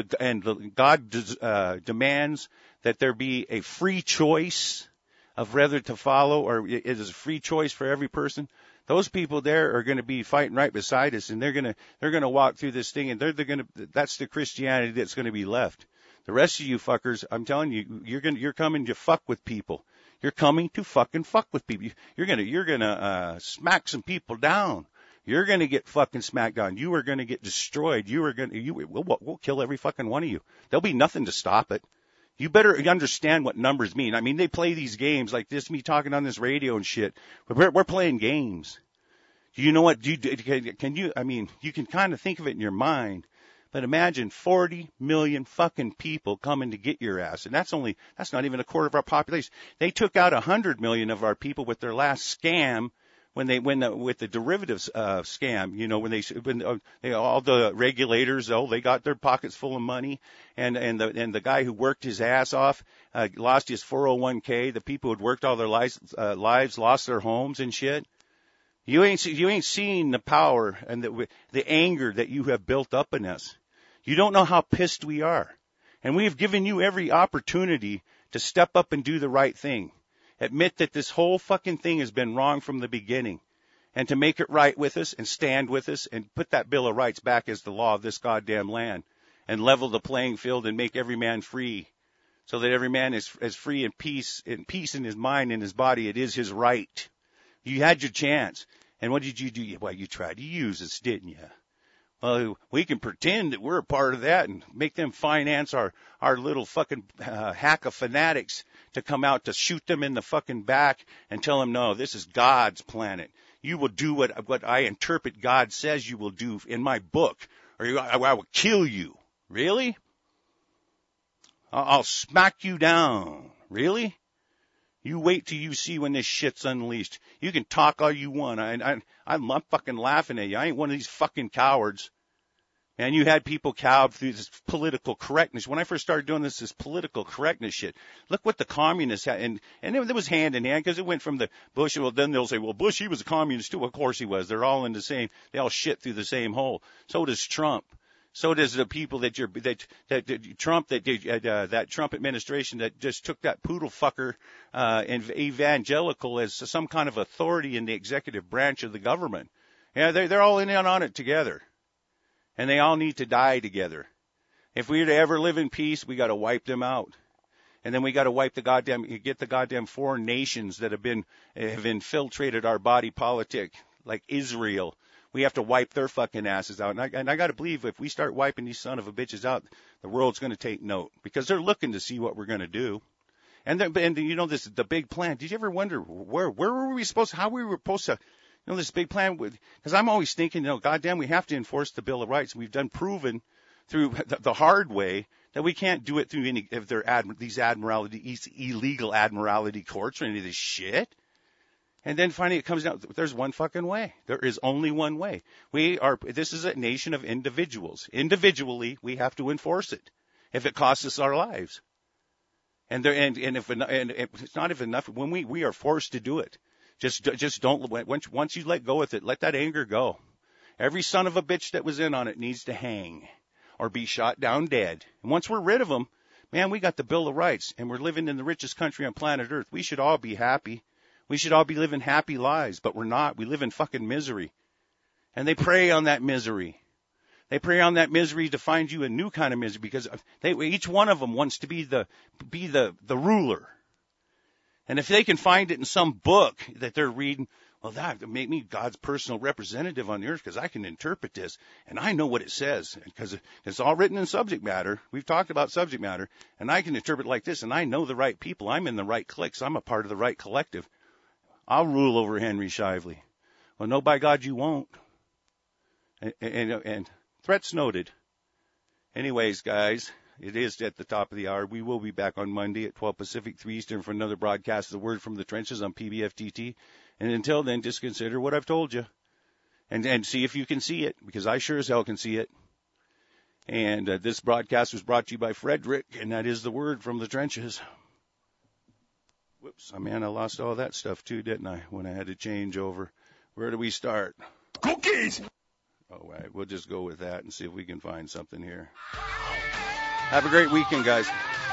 God demands that there be a free choice of whether to follow, or it is a free choice for every person. Those people there are going to be fighting right beside us, and they're going to walk through this thing, and that's the Christianity that's going to be left. The rest of you fuckers, I'm telling you, you're coming to fuck with people. You're coming to fucking fuck with people. You're gonna smack some people down. You're gonna get fucking smacked down. You are gonna get destroyed. We'll kill every fucking one of you. There'll be nothing to stop it. You better understand what numbers mean. I mean, they play these games like this, me talking on this radio and shit. We're playing games. You know what? You can kind of think of it in your mind. But imagine 40 million fucking people coming to get your ass. And that's not even a quarter of our population. They took out 100 million of our people with their last scam with the derivatives scam, when all the regulators, they got their pockets full of money, and the guy who worked his ass off lost his 401k. The people who'd worked all their lives lost their homes and shit. You ain't seen the power and the anger that you have built up in us. You don't know how pissed we are. And we have given you every opportunity to step up and do the right thing. Admit that this whole fucking thing has been wrong from the beginning. And to make it right with us and stand with us and put that Bill of Rights back as the law of this goddamn land. And level the playing field and make every man free. So that every man is free and peace in his mind and his body. It is his right. You had your chance. And what did you do? Well, you tried to use us, didn't you? Well, we can pretend that we're a part of that and make them finance our little fucking hack of fanatics to come out to shoot them in the fucking back and tell them, no, this is God's planet. You will do what I interpret God says you will do in my book, or I will kill you. Really? I'll smack you down. Really? You wait till you see when this shit's unleashed. You can talk all you want. I'm fucking laughing at you. I ain't one of these fucking cowards. And you had people cowed through this political correctness. When I first started doing this political correctness shit, look what the communists had. And it was hand in hand because it went from the Bush. Well, then they'll say, well, Bush, he was a communist too. Of course he was. They're all in the same, they all shit through the same hole. So does Trump. So does the people that Trump administration that just took that poodle fucker and evangelical as some kind of authority in the executive branch of the government. Yeah, they're all in on it together, and they all need to die together. If we are to ever live in peace, we got to wipe them out, and then we got to get the goddamn foreign nations that have infiltrated our body politic, like Israel. We have to wipe their fucking asses out. And I got to believe if we start wiping these son of a bitches out, the world's going to take note because they're looking to see what we're going to do. And the big plan. Did you ever wonder where were we supposed to, how we were supposed to, this big plan? Because I'm always thinking, goddamn, we have to enforce the Bill of Rights. We've done proven through the hard way that we can't do it through any of these illegal admiralty courts or any of this shit. And then finally it comes down, there's one fucking way. There is only one way. This is a nation of individuals. Individually, we have to enforce it. if it costs us our lives. And if it's not even enough, when we are forced to do it, just don't, once you let go with it, let that anger go. Every son of a bitch that was in on it needs to hang or be shot down dead. And once we're rid of them, man, we got the Bill of Rights, and we're living in the richest country on planet Earth. We should all be happy. We should all be living happy lives, but we're not. We live in fucking misery. And they prey on that misery. They prey on that misery to find you a new kind of misery, because each one of them wants to be the ruler. And if they can find it in some book that they're reading, well, that would make me God's personal representative on the earth, because I can interpret this, and I know what it says, because it's all written in subject matter. We've talked about subject matter, and I can interpret like this, and I know the right people. I'm in the right cliques. I'm a part of the right collective. I'll rule over Henry Shively. Well, no, by God, you won't. And threats noted. Anyways, guys, it is at the top of the hour. We will be back on Monday at 12 Pacific, 3 Eastern for another broadcast of the Word from the Trenches on PBFTT. And until then, just consider what I've told you. And see if you can see it, because I sure as hell can see it. And this broadcast was brought to you by Frederick, and that is the Word from the Trenches. Whoops, man, I lost all that stuff too, didn't I, when I had to change over. Where do we start? Cookies! All right, we'll just go with that and see if we can find something here. Have a great weekend, guys.